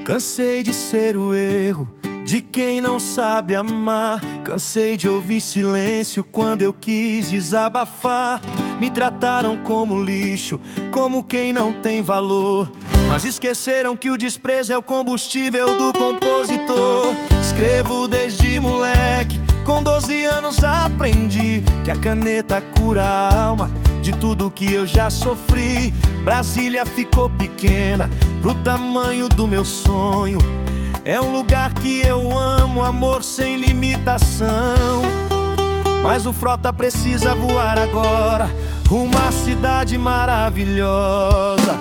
Cansei de ser o erro de quem não sabe amar. Cansei de ouvir silêncio quando eu quis desabafar. Me trataram como lixo, como quem não tem valor, mas esqueceram que o desprezo é o combustível do compositor. Escrevo desde moleque, com 12 anos aprendi que a caneta cura a alma de tudo que eu já sofri. Brasília ficou pequena pro tamanho do meu sonho. É um lugar que eu amo, amor sem limitação. Mas o Frota precisa voar agora, uma cidade maravilhosa.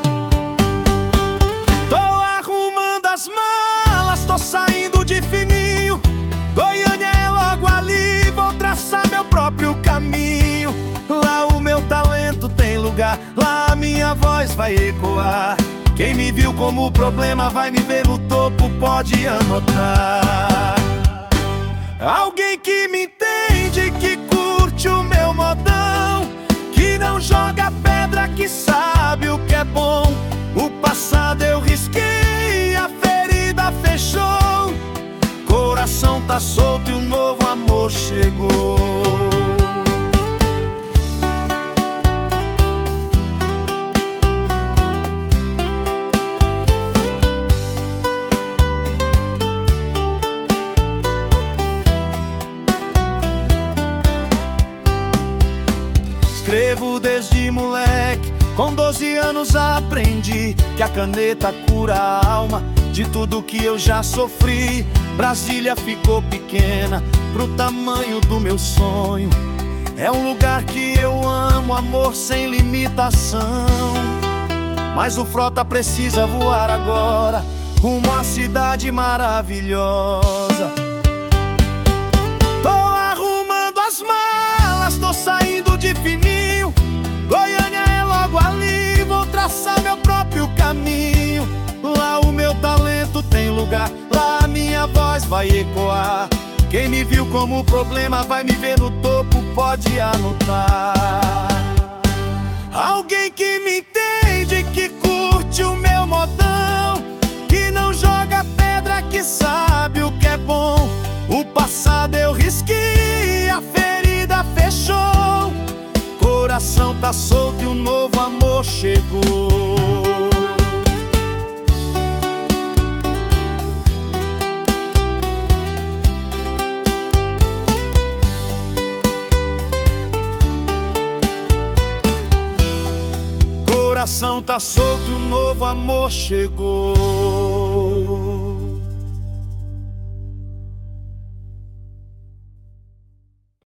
Tô arrumando as malas, tô saindo de fininho. Goiânia é logo ali, vou traçar meu próprio caminho. Lá o meu talento tem lugar, lá a minha voz vai ecoar. Quem me viu como problema vai me ver no topo, pode anotar. Alguém que me entende, que curte o meu modão, que não joga pedra, que sabe o que é bom. O passado eu risquei, a ferida fechou. Coração tá solto e um novo amor chegou. Escrevo desde moleque, com 12 anos aprendi que a caneta cura a alma de tudo que eu já sofri. Brasília ficou pequena pro tamanho do meu sonho. É um lugar que eu amo, amor sem limitação. Mas o Frota precisa voar agora, uma cidade maravilhosa. Tô arrumando as malas, tô saindo de fininho. Goiânia é logo ali, vou traçar meu próprio caminho. Lá o meu talento tem lugar, lá a minha voz vai ecoar. Quem me viu como problema vai me ver no topo, pode anotar. Alguém que me entende, que curte o meu modão, que não joga pedra, que sabe o que é bom. O passado eu risquei, a ferida fechou. Coração tá solto e um novo amor chegou. Coração tá solto e um novo amor chegou.